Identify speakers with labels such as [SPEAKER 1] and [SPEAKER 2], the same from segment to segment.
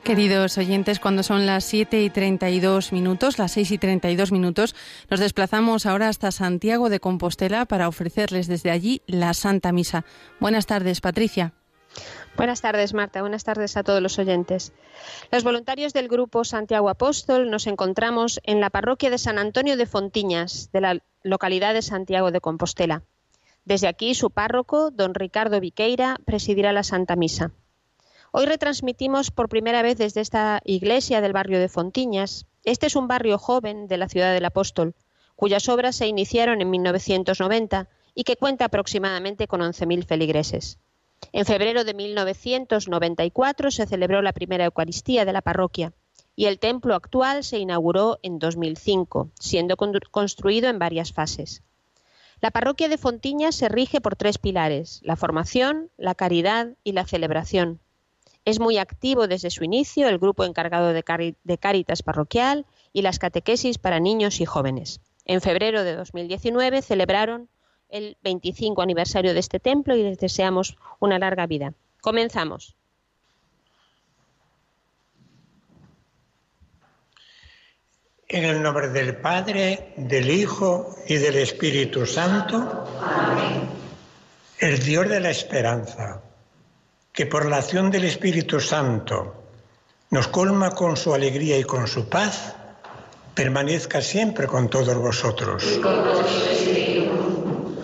[SPEAKER 1] Queridos oyentes, cuando son las 7:32, las 6:32, nos desplazamos ahora hasta Santiago de Compostela para ofrecerles desde allí la Santa Misa. Buenas tardes, Patricia.
[SPEAKER 2] Buenas tardes, Marta. Buenas tardes a todos los oyentes. Los voluntarios del Grupo Santiago Apóstol nos encontramos en la parroquia de San Antonio de Fontiñas, de la localidad de Santiago de Compostela. Desde aquí, su párroco, don Ricardo Viqueira, presidirá la Santa Misa. Hoy retransmitimos por primera vez desde esta iglesia del barrio de Fontiñas. Este es un barrio joven de la ciudad del Apóstol, cuyas obras se iniciaron en 1990 y que cuenta aproximadamente con 11.000 feligreses. En febrero de 1994 se celebró la primera Eucaristía de la parroquia y el templo actual se inauguró en 2005, siendo construido en varias fases. La parroquia de Fontiñas se rige por 3 pilares: la formación, la caridad y la celebración. Es muy activo desde su inicio el grupo encargado de Cáritas parroquial y las catequesis para niños y jóvenes. En febrero de 2019 celebraron el 25 aniversario de este templo y les deseamos una larga vida. Comenzamos.
[SPEAKER 3] En el nombre del Padre, del Hijo y del Espíritu Santo. Amén. El Dios de la esperanza, que por la acción del Espíritu Santo nos colma con su alegría y con su paz, permanezca siempre con todos vosotros. Y con vuestro espíritu.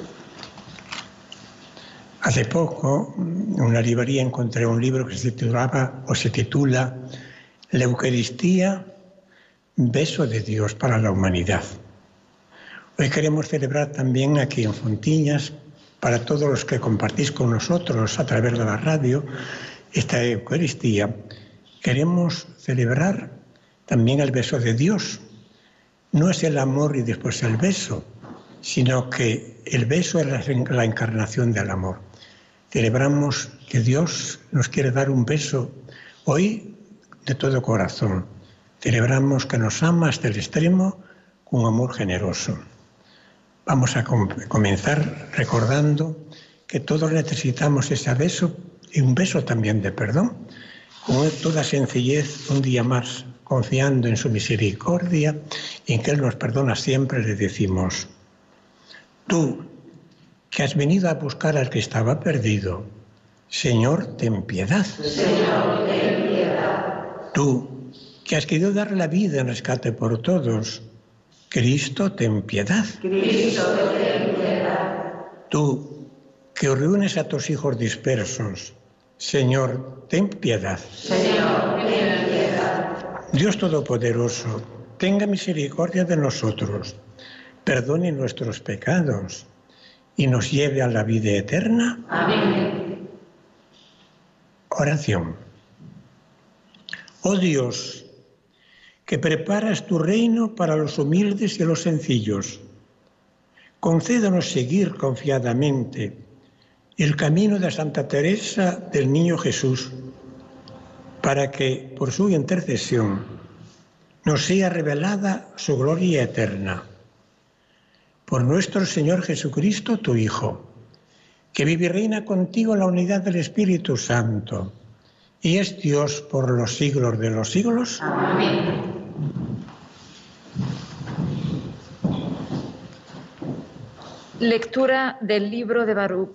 [SPEAKER 3] Hace poco, en una librería encontré un libro que se titula La Eucaristía, beso de Dios para la humanidad. Hoy queremos celebrar también aquí en Fontiñas, para todos los que compartís con nosotros a través de la radio esta Eucaristía, queremos celebrar también el beso de Dios. No es el amor y después el beso, sino que el beso es la encarnación del amor. Celebramos que Dios nos quiere dar un beso hoy de todo corazón. Celebramos que nos ama hasta el extremo con amor generoso. Vamos a comenzar recordando que todos necesitamos ese beso y un beso también de perdón. Con toda sencillez, un día más, confiando en su misericordia y en que Él nos perdona siempre, le decimos: tú, que has venido a buscar al que estaba perdido, Señor, ten piedad. Señor, ten piedad. Tú, que has querido dar la vida en rescate por todos, Cristo, ten piedad. Cristo, ten piedad. Tú, que reúnes a tus hijos dispersos, Señor, ten piedad. Señor, ten piedad. Dios Todopoderoso, tenga misericordia de nosotros, perdone nuestros pecados y nos lleve a la vida eterna. Amén. Oración. Oh Dios, que preparas tu reino para los humildes y los sencillos, concédanos seguir confiadamente el camino de Santa Teresa del Niño Jesús, para que, por su intercesión, nos sea revelada su gloria eterna. Por nuestro Señor Jesucristo, tu Hijo, que vive y reina contigo en la unidad del Espíritu Santo, y es Dios por los siglos de los siglos. Amén.
[SPEAKER 4] Lectura del libro de Baruch.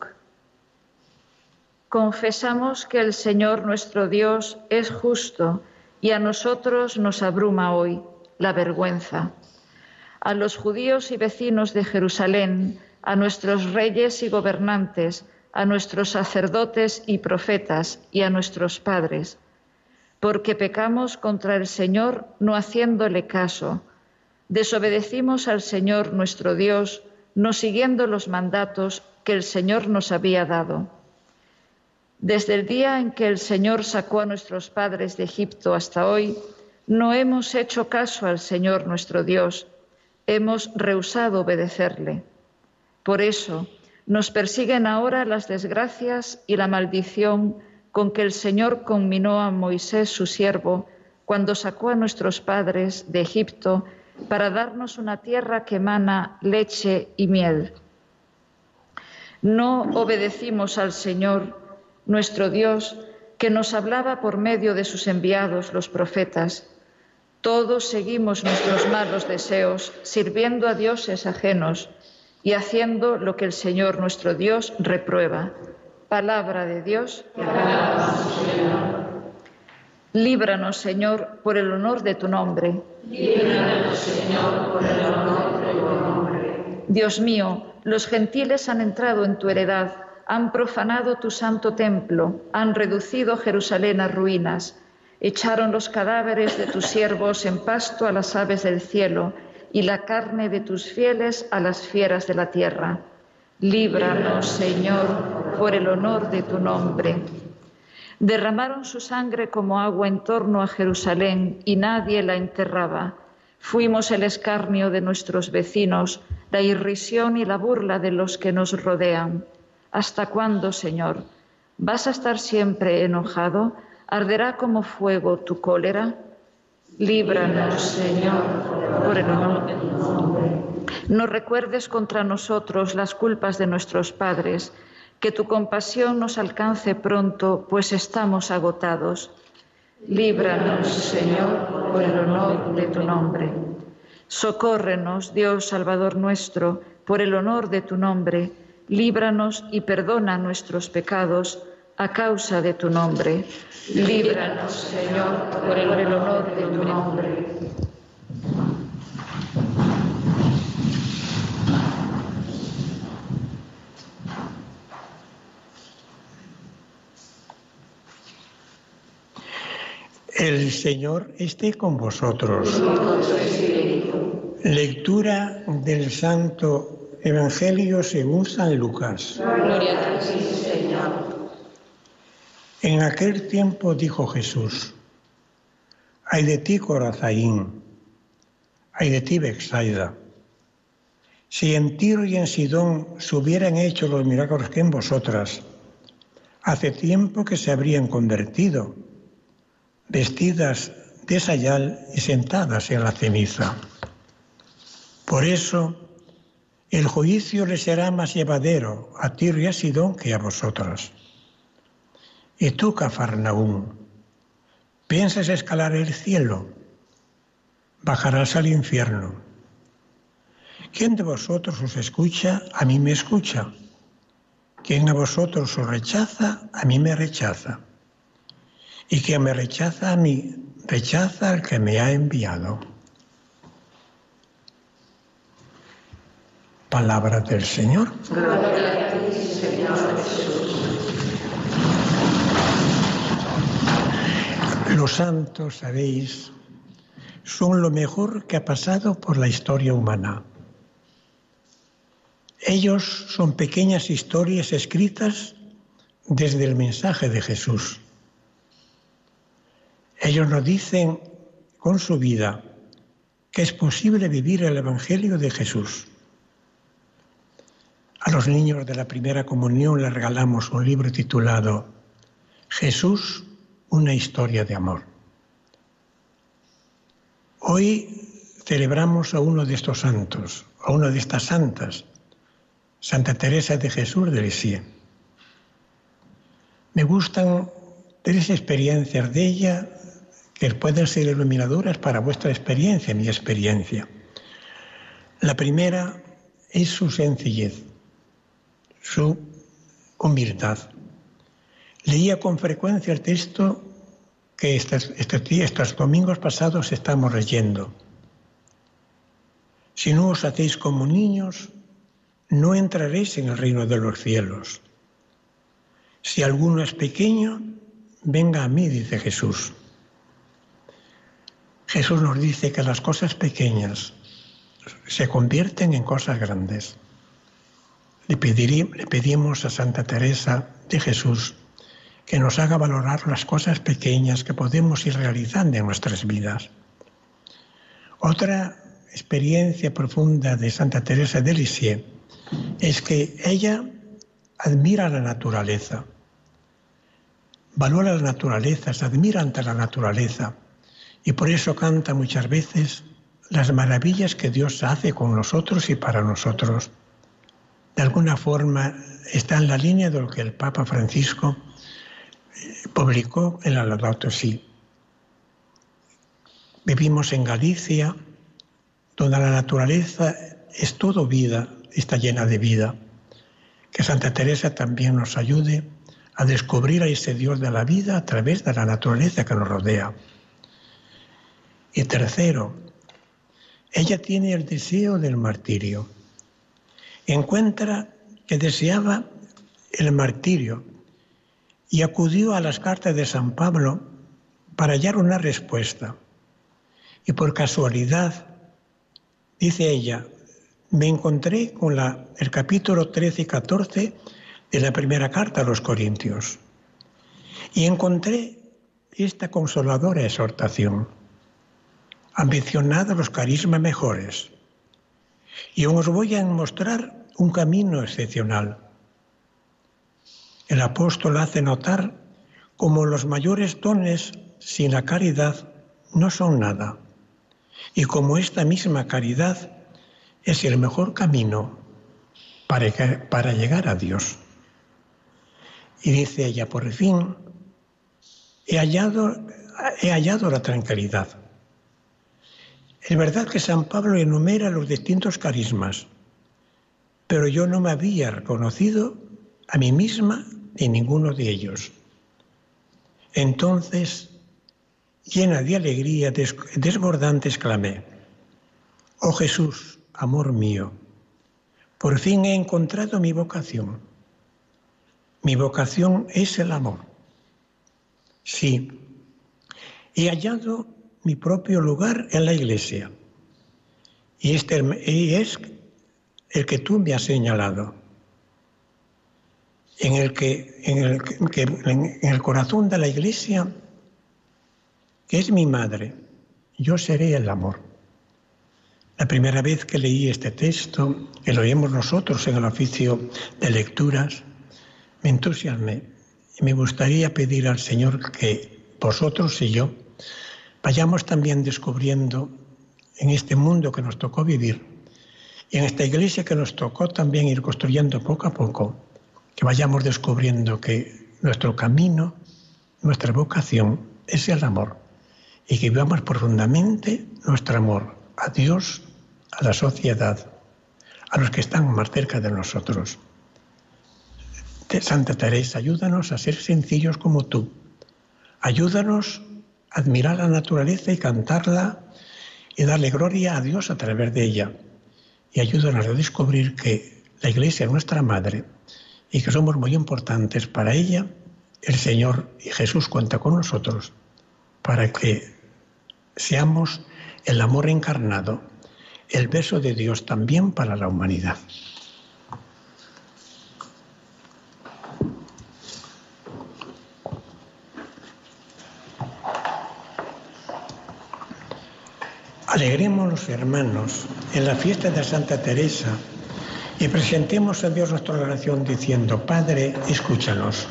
[SPEAKER 4] Confesamos que el Señor nuestro Dios es justo y a nosotros nos abruma hoy la vergüenza. A los judíos y vecinos de Jerusalén, a nuestros reyes y gobernantes, a nuestros sacerdotes y profetas y a nuestros padres, porque pecamos contra el Señor no haciéndole caso, desobedecimos al Señor nuestro Dios, no siguiendo los mandatos que el Señor nos había dado. Desde el día en que el Señor sacó a nuestros padres de Egipto hasta hoy, no hemos hecho caso al Señor nuestro Dios, hemos rehusado obedecerle. Por eso nos persiguen ahora las desgracias y la maldición con que el Señor conminó a Moisés, su siervo, cuando sacó a nuestros padres de Egipto para darnos una tierra que emana leche y miel. No obedecimos al Señor, nuestro Dios, que nos hablaba por medio de sus enviados, los profetas. Todos seguimos nuestros malos deseos, sirviendo a dioses ajenos y haciendo lo que el Señor nuestro Dios reprueba. Palabra de Dios. Líbranos, Señor, por el honor de tu nombre.
[SPEAKER 5] Líbranos, Señor, por el honor de tu nombre.
[SPEAKER 4] Dios mío, los gentiles han entrado en tu heredad, han profanado tu santo templo, han reducido Jerusalén a ruinas, echaron los cadáveres de tus siervos en pasto a las aves del cielo y la carne de tus fieles a las fieras de la tierra. Líbranos, Señor, por el honor de tu nombre. Derramaron su sangre como agua en torno a Jerusalén y nadie la enterraba. Fuimos el escarnio de nuestros vecinos, la irrisión y la burla de los que nos rodean. ¿Hasta cuándo, Señor? ¿Vas a estar siempre enojado? ¿Arderá como fuego tu cólera? Líbranos, Señor, por el honor de tu nombre. No recuerdes contra nosotros las culpas de nuestros padres, que tu compasión nos alcance pronto, pues estamos agotados. Líbranos, Señor, por el honor de tu nombre. Socórrenos, Dios Salvador nuestro, por el honor de tu nombre. Líbranos y perdona nuestros pecados a causa de tu nombre. Líbranos, Señor, por el honor de tu nombre.
[SPEAKER 3] El Señor esté con vosotros. Lectura del Santo Evangelio según San Lucas.
[SPEAKER 5] Gloria a ti, Señor.
[SPEAKER 3] En aquel tiempo dijo Jesús: ay de ti, Corazaín, ay de ti, Betsaida. Si en Tiro y en Sidón se hubieran hecho los milagros que en vosotras, hace tiempo que se habrían convertido, vestidas de sayal y sentadas en la ceniza. Por eso, el juicio les será más llevadero a Tiro y a Sidón que a vosotras. Y tú, Cafarnaúm, ¿piensas escalar el cielo? Bajarás al infierno. ¿Quién de vosotros os escucha? A mí me escucha. ¿Quién a vosotros os rechaza? A mí me rechaza. Y quien me rechaza a mí, rechaza al que me ha enviado. Palabra del Señor.
[SPEAKER 5] Gloria a ti, Señor Jesús.
[SPEAKER 3] Los santos, sabéis, son lo mejor que ha pasado por la historia humana. Ellos son pequeñas historias escritas desde el mensaje de Jesús. Ellos nos dicen con su vida que es posible vivir el Evangelio de Jesús. A los niños de la primera comunión les regalamos un libro titulado Jesús, una historia de amor. Hoy celebramos a uno de estos santos, a una de estas santas, Santa Teresa de Jesús de Lisieux. Me gustan tres experiencias de ella que pueden ser iluminadoras para vuestra experiencia, mi experiencia. La primera es su sencillez, su humildad. Leía con frecuencia el texto que estos domingos pasados estamos leyendo. Si no os hacéis como niños, no entraréis en el reino de los cielos. Si alguno es pequeño, venga a mí, dice Jesús. Jesús nos dice que las cosas pequeñas se convierten en cosas grandes. Le pedimos a Santa Teresa de Jesús que nos haga valorar las cosas pequeñas que podemos ir realizando en nuestras vidas. Otra experiencia profunda de Santa Teresa de Lisieux es que ella admira la naturaleza, valora la naturaleza, se admira ante la naturaleza y por eso canta muchas veces las maravillas que Dios hace con nosotros y para nosotros. De alguna forma está en la línea de lo que el Papa Francisco publicó el Laudato Si. Vivimos en Galicia, donde la naturaleza es todo vida, está llena de vida. Que Santa Teresa también nos ayude a descubrir a ese Dios de la vida a través de la naturaleza que nos rodea. Y tercero, ella tiene el deseo del martirio. Encuentra que deseaba el martirio y acudió a las cartas de San Pablo para hallar una respuesta. Y por casualidad, dice ella, me encontré con el capítulo 13 y 14 de la primera carta a los Corintios y encontré esta consoladora exhortación. Ambicionad los carismas mejores y os voy a mostrar un camino excepcional. El apóstol hace notar cómo los mayores dones sin la caridad no son nada y cómo esta misma caridad es el mejor camino para llegar a Dios. Y dice ella, por fin, he hallado la tranquilidad. Es verdad que San Pablo enumera los distintos carismas, pero yo no me había reconocido a mí misma en ninguno de ellos. Entonces, llena de alegría desbordante, exclamé, «Oh Jesús, amor mío, por fin he encontrado mi vocación. Mi vocación es el amor. Sí, he hallado mi propio lugar en la Iglesia y es el que tú me has señalado, en el corazón de la Iglesia, que es mi madre, yo seré el amor». La primera vez que leí este texto, que lo leemos nosotros en el oficio de lecturas, me entusiasmé y me gustaría pedir al Señor que vosotros y yo vayamos también descubriendo en este mundo que nos tocó vivir y en esta iglesia que nos tocó también ir construyendo poco a poco, que vayamos descubriendo que nuestro camino, nuestra vocación es el amor y que vivamos profundamente nuestro amor a Dios, a la sociedad, a los que están más cerca de nosotros. Santa Teresa, ayúdanos a ser sencillos como tú. Ayúdanos a admirar la naturaleza y cantarla y darle gloria a Dios a través de ella. Y ayúdanos a descubrir que la Iglesia es nuestra madre y que somos muy importantes para ella. El Señor y Jesús cuenta con nosotros para que seamos el amor encarnado, el beso de Dios también para la humanidad. Alegrémonos, hermanos, en la fiesta de Santa Teresa y presentemos a Dios nuestra oración diciendo, Padre, escúchanos.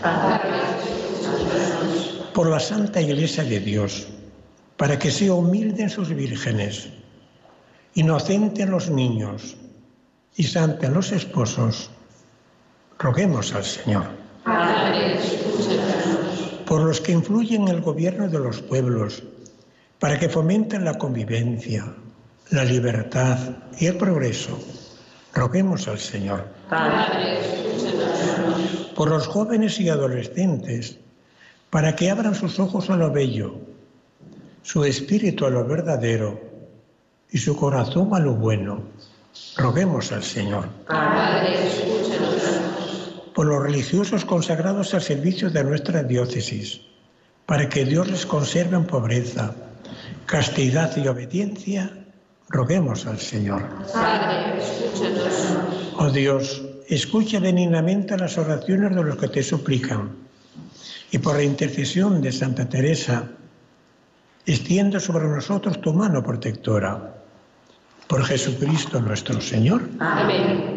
[SPEAKER 3] Por la Santa Iglesia de Dios, para que sea humilde en sus vírgenes, inocente en los niños y santa en los esposos, roguemos al Señor.
[SPEAKER 5] Padre, escúchanos.
[SPEAKER 3] Por los que influyen en el gobierno de los pueblos, para que fomenten la convivencia, la libertad y el progreso, roguemos al Señor.
[SPEAKER 5] Padre, escúchanos.
[SPEAKER 3] Por los jóvenes y adolescentes, para que abran sus ojos a lo bello, su espíritu a lo verdadero y su corazón a lo bueno, roguemos al Señor.
[SPEAKER 5] Padre, escúchanos.
[SPEAKER 3] Por los religiosos consagrados al servicio de nuestra diócesis, para que Dios les conserve en pobreza, castidad y obediencia, roguemos al Señor.
[SPEAKER 5] Padre, escúchanos.
[SPEAKER 3] Oh Dios, escucha benignamente las oraciones de los que te suplican y por la intercesión de Santa Teresa, extiende sobre nosotros tu mano protectora. Por Jesucristo nuestro Señor.
[SPEAKER 5] Amén.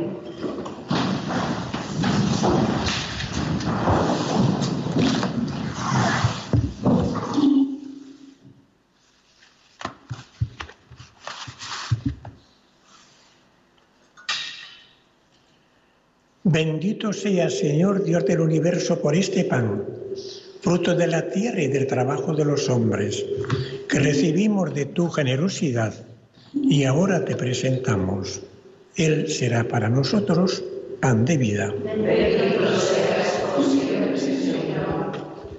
[SPEAKER 3] Bendito sea, Señor, Dios del universo, por este pan, fruto de la tierra y del trabajo de los hombres, que recibimos de tu generosidad y ahora te presentamos. Él será para nosotros pan de vida.
[SPEAKER 5] Bendito seas por siempre, Señor.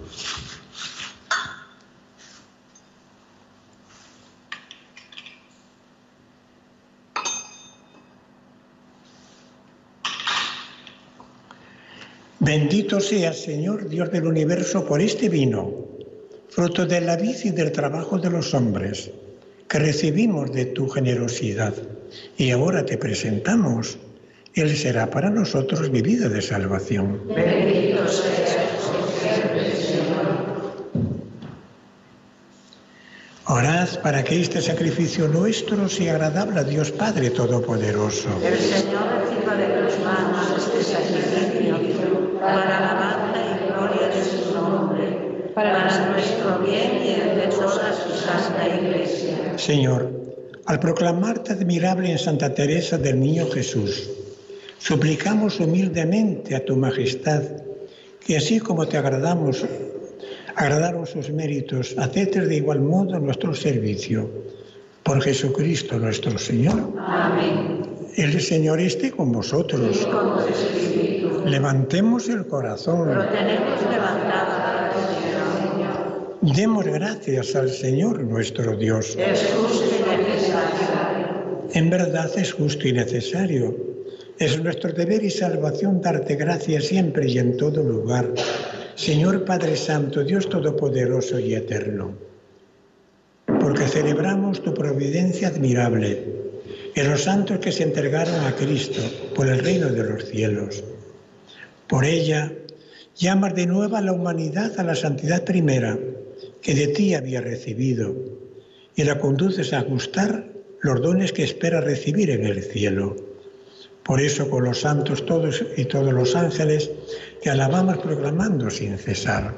[SPEAKER 3] Bendito seas, Señor, Dios del universo, por este vino, fruto de la vid y del trabajo de los hombres, que recibimos de tu generosidad y ahora te presentamos. Él será para nosotros bebida de salvación.
[SPEAKER 5] Bendito seas por siempre, Señor.
[SPEAKER 3] Orad para que este sacrificio nuestro sea agradable a Dios Padre Todopoderoso.
[SPEAKER 4] El Señor reciba de tus manos este sacrificio para alabanza y gloria de su nombre, para nuestro bien y el de toda su santa Iglesia.
[SPEAKER 3] Señor, al proclamarte admirable en Santa Teresa del Niño Jesús, suplicamos humildemente a tu majestad que así como te agradaron sus méritos, aceptes de igual modo nuestro servicio. Por Jesucristo nuestro Señor.
[SPEAKER 5] Amén.
[SPEAKER 3] El Señor esté con vosotros.
[SPEAKER 5] Y con tu espíritu.
[SPEAKER 3] Levantemos el corazón.
[SPEAKER 4] Lo tenemos levantado para ti, Señor.
[SPEAKER 3] Demos gracias al Señor nuestro Dios.
[SPEAKER 4] Es justo y necesario.
[SPEAKER 3] En verdad es justo y necesario. Es nuestro deber y salvación darte gracias siempre y en todo lugar. Señor Padre Santo, Dios Todopoderoso y Eterno, porque celebramos tu providencia admirable en los santos que se entregaron a Cristo por el reino de los cielos. Por ella, llamas de nuevo a la humanidad a la santidad primera que de ti había recibido y la conduces a gustar los dones que espera recibir en el cielo. Por eso con los santos todos y todos los ángeles te alabamos proclamando sin cesar.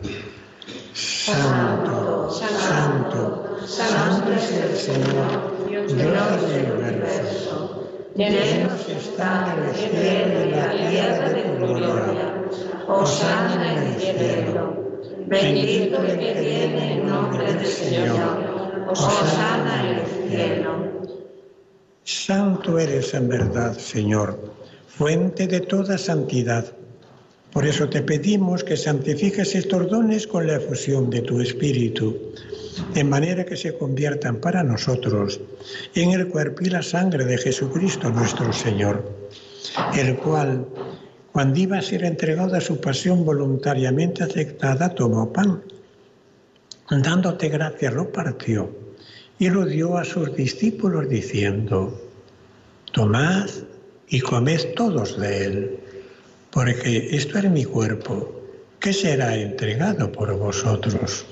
[SPEAKER 3] Santo, santo, santo es el Señor, Dios del universo. Llenos están el cielo y la tierra de tu gloria.
[SPEAKER 5] Hosana en el cielo. Bendito el que viene en nombre del Señor. Hosana en el cielo.
[SPEAKER 3] Santo eres en verdad, Señor, fuente de toda santidad. Por eso te pedimos que santifiques estos dones con la efusión de tu Espíritu, de manera que se conviertan para nosotros en el cuerpo y la sangre de Jesucristo nuestro Señor, el cual, cuando iba a ser entregado a su pasión voluntariamente aceptada, tomó pan. Dándote gracias, lo partió y lo dio a sus discípulos diciendo: tomad y comed todos de él, porque esto es mi cuerpo, que será entregado por vosotros.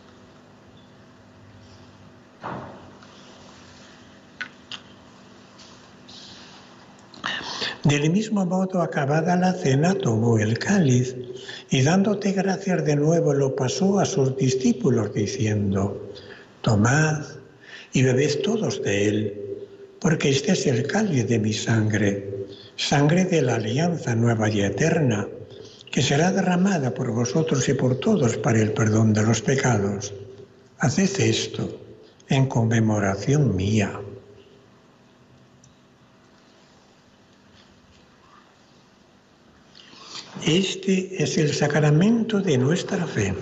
[SPEAKER 3] Del mismo modo, acabada la cena, tomó el cáliz y dándote gracias de nuevo lo pasó a sus discípulos diciendo: tomad y bebed todos de él, porque este es el cáliz de mi sangre, sangre de la alianza nueva y eterna, que será derramada por vosotros y por todos para el perdón de los pecados. Haced esto en conmemoración mía. Este es el sacramento de nuestra fe.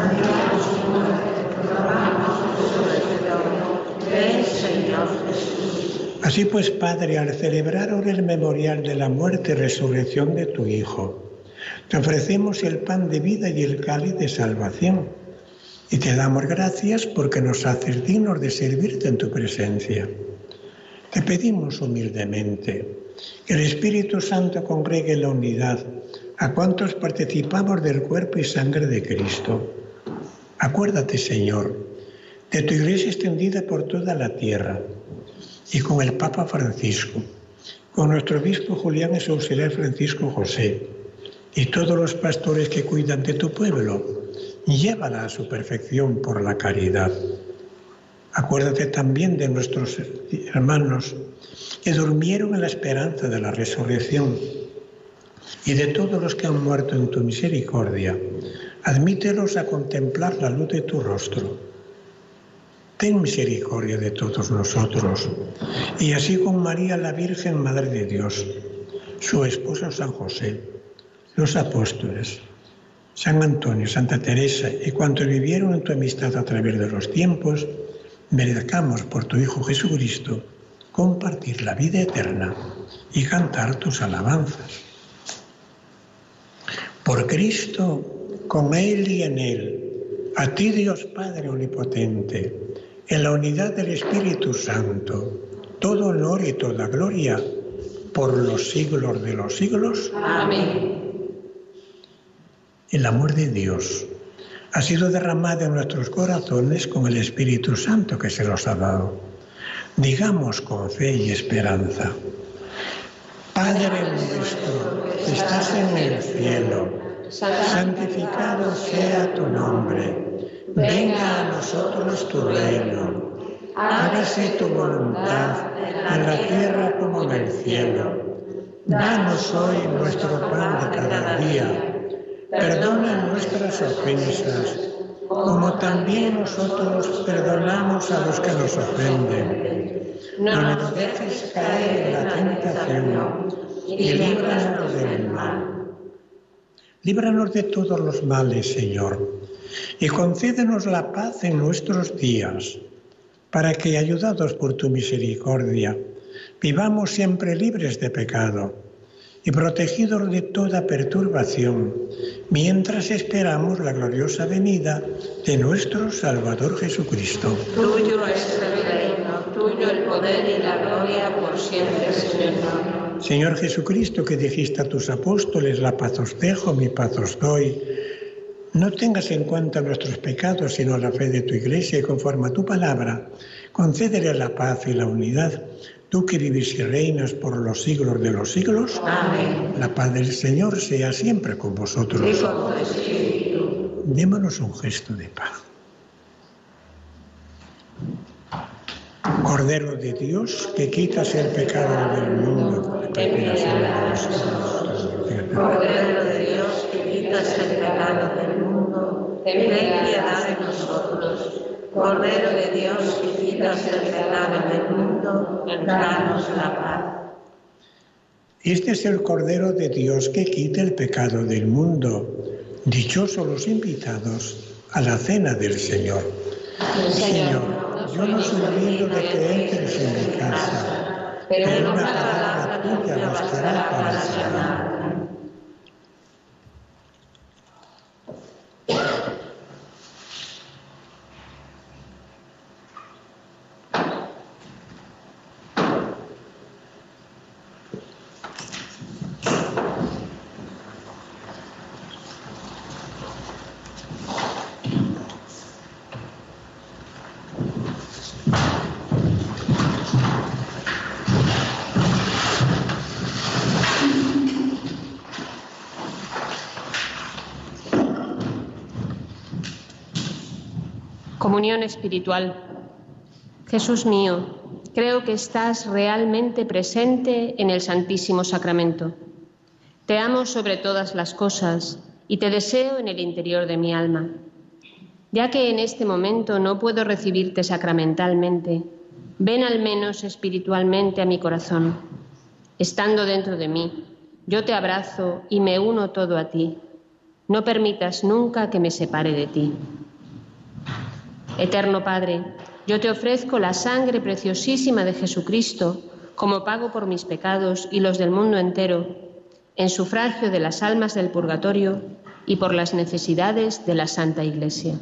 [SPEAKER 3] Así pues, Padre, al celebrar ahora el memorial de la muerte y resurrección de tu Hijo, te ofrecemos el pan de vida y el cáliz de salvación, y te damos gracias porque nos haces dignos de servirte en tu presencia. Te pedimos humildemente que el Espíritu Santo congregue en la unidad a cuantos participamos del cuerpo y sangre de Cristo. Acuérdate, Señor, de tu Iglesia extendida por toda la tierra, y con el Papa Francisco, con nuestro obispo Julián y su auxiliar Francisco José, y todos los pastores que cuidan de tu pueblo, llévala a su perfección por la caridad. Acuérdate también de nuestros hermanos que durmieron en la esperanza de la resurrección, y de todos los que han muerto en tu misericordia, Admítelos a contemplar la luz de tu rostro. Ten misericordia de todos nosotros, y así con María la Virgen, Madre de Dios, su esposo San José, los apóstoles, San Antonio, Santa Teresa y cuantos vivieron en tu amistad a través de los tiempos, merezcamos por tu Hijo Jesucristo compartir la vida eterna y cantar tus alabanzas. Por Cristo, con Él y en Él, a ti Dios Padre Omnipotente, en la unidad del Espíritu Santo, todo honor y toda gloria por los siglos de los siglos.
[SPEAKER 5] Amén.
[SPEAKER 3] El amor de Dios ha sido derramado en nuestros corazones con el Espíritu Santo que se los ha dado. Digamos con fe y esperanza: Padre nuestro que estás en el cielo, santificado sea tu nombre. Venga a nosotros tu reino. Hágase tu voluntad en la tierra como en el cielo. Danos hoy nuestro pan de cada día. Perdona nuestras ofensas, como también nosotros perdonamos a los que nos ofenden. No nos dejes caer en la tentación y líbranos del mal. Líbranos de todos los males, Señor, y concédenos la paz en nuestros días, para que, ayudados por tu misericordia, vivamos siempre libres de pecado y protegidos de toda perturbación, mientras esperamos la gloriosa venida de nuestro Salvador Jesucristo.
[SPEAKER 5] Tuyo es el reino, tuyo el poder y la gloria por siempre, Señor.
[SPEAKER 3] Señor Jesucristo, que dijiste a tus apóstoles: la paz os dejo, mi paz os doy, no tengas en cuenta nuestros pecados, sino la fe de tu Iglesia, y conforme a tu palabra, concédele la paz y la unidad. Tú que vives y reinas por los siglos de los siglos.
[SPEAKER 5] Amén.
[SPEAKER 3] La paz del Señor sea siempre con vosotros.
[SPEAKER 5] Y con tu espíritu.
[SPEAKER 3] Démonos un gesto de paz. Cordero de Dios, que quitas el pecado del mundo,
[SPEAKER 5] ten piedad de nosotros. Cordero de Dios, que quitas el pecado del mundo, ten piedad de nosotros. Cordero de Dios, que quitas el pecado del mundo, danos la paz.
[SPEAKER 3] Este es el Cordero de Dios que quita el pecado del mundo. Dichosos los invitados a la cena del Señor. Señor, yo no soy digno de que entres en mi casa, pero una palabra tuya bastará para sanarme.
[SPEAKER 2] Comunión espiritual. Jesús mío, creo que estás realmente presente en el Santísimo Sacramento. Te amo sobre todas las cosas y te deseo en el interior de mi alma. Ya que en este momento no puedo recibirte sacramentalmente, ven al menos espiritualmente a mi corazón. Estando dentro de mí, yo te abrazo y me uno todo a ti. No permitas nunca que me separe de ti. Eterno Padre, yo te ofrezco la sangre preciosísima de Jesucristo como pago por mis pecados y los del mundo entero, en sufragio de las almas del purgatorio y por las necesidades de la Santa Iglesia.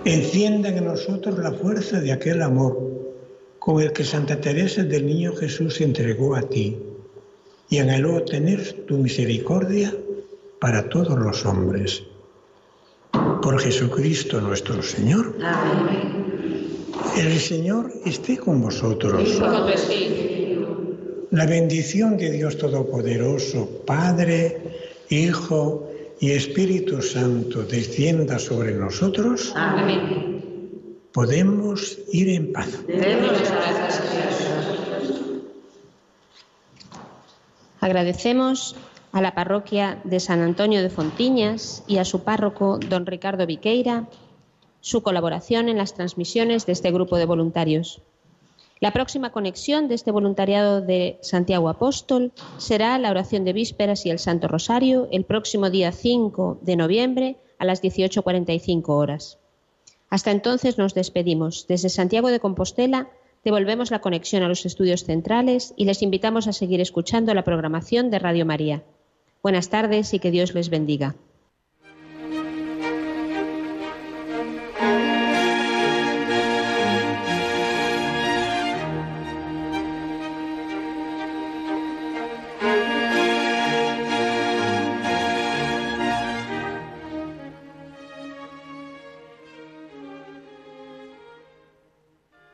[SPEAKER 3] Encienda en nosotros la fuerza de aquel amor con el que Santa Teresa del Niño Jesús se entregó a ti, y anheló tener tu misericordia para todos los hombres. Por Jesucristo nuestro Señor.
[SPEAKER 5] Amén.
[SPEAKER 3] El Señor esté con vosotros.
[SPEAKER 5] Y con tu espíritu.
[SPEAKER 3] La bendición de Dios Todopoderoso, Padre, Hijo y Espíritu Santo, descienda sobre nosotros.
[SPEAKER 5] Amén.
[SPEAKER 3] Podemos ir en paz.
[SPEAKER 5] Demos gracias a Dios.
[SPEAKER 2] Agradecemos a la parroquia de San Antonio de Fontiñas y a su párroco, don Ricardo Viqueira, su colaboración en las transmisiones de este grupo de voluntarios. La próxima conexión de este voluntariado de Santiago Apóstol será la oración de vísperas y el Santo Rosario el próximo día 5 de noviembre a las 18:45 horas. Hasta entonces nos despedimos. Desde Santiago de Compostela devolvemos la conexión a los estudios centrales y les invitamos a seguir escuchando la programación de Radio María. Buenas tardes y que Dios les bendiga.